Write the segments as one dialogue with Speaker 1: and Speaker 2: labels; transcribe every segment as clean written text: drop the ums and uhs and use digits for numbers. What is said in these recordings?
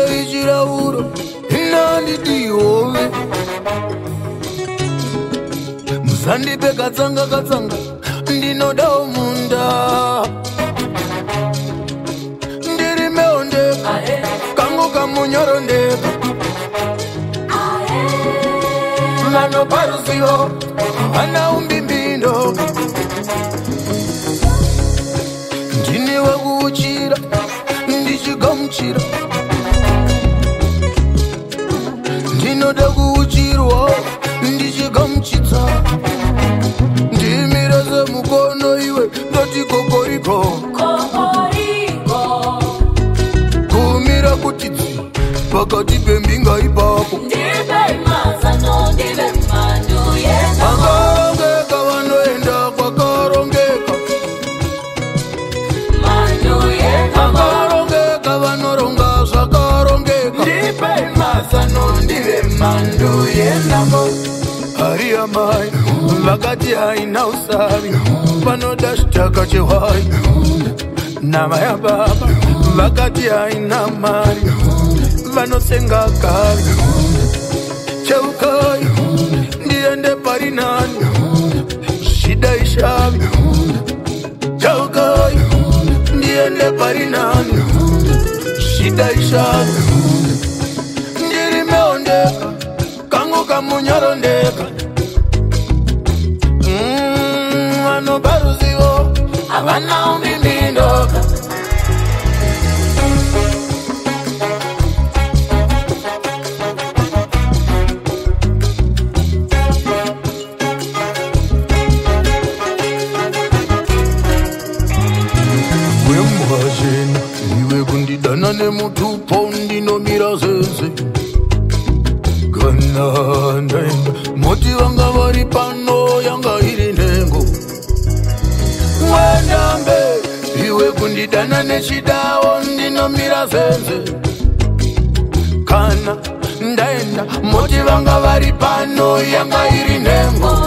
Speaker 1: ichirauro inandidihove musandipe katsanga ndinodawo munda ndirimeondeka kangu kamunyorondeka vanopa ruzivo vana umbimbindo ndiniwe kuuchira ndichigamuchira ndinoda kuuchirwa ndichigamuchidza ndimira semukono iwe ndoti kokoriko kumira kuti dzi pakati pembinga ipapo vakarongeka vanoenda kwakarongeka vakarongeka vanoronga zvakarongeka ndipe mazano ndive mando yenamo hari amai vakati haina usavi vanoda chitaka chehwai nama yababa vakati haina mari vanotsenga kari cheukai ndiende pari nani shida ishavi cheukai ndiende pari nani shida ishavi ndirimeondeka kangu kamunyorondeka vanopa ruzivo havana umbimbidoka wemwazhena iwe kundidana nemutupo ndinomira zeze kana ndaenda moti vanga vari pano yanga iri nhengo wendambe iwe kundidana nechidawo ndinomira zeze kana ndaenda moti vanga vari pano yanga iri nhengo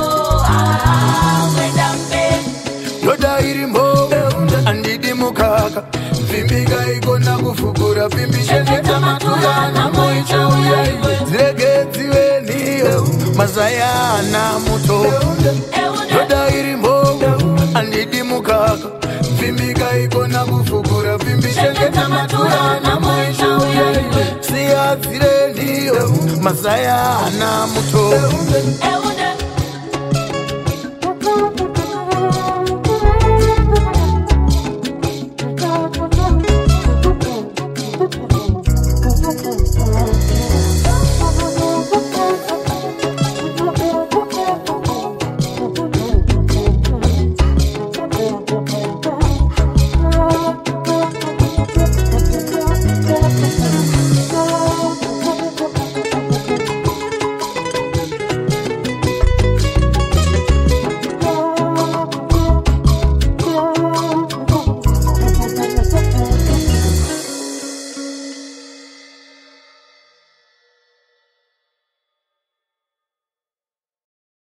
Speaker 1: yoda iri mbovu andidi mukaka vimbika ikona kufukura vimbichengeta matuyana moichauya iwe zirege dzive niyo mazayana muto yoda iri mbovu andidi mukaka vimbika ikona kufukura vimbichengeta matuyana moichauya iwe siya zire niyo mazayana muto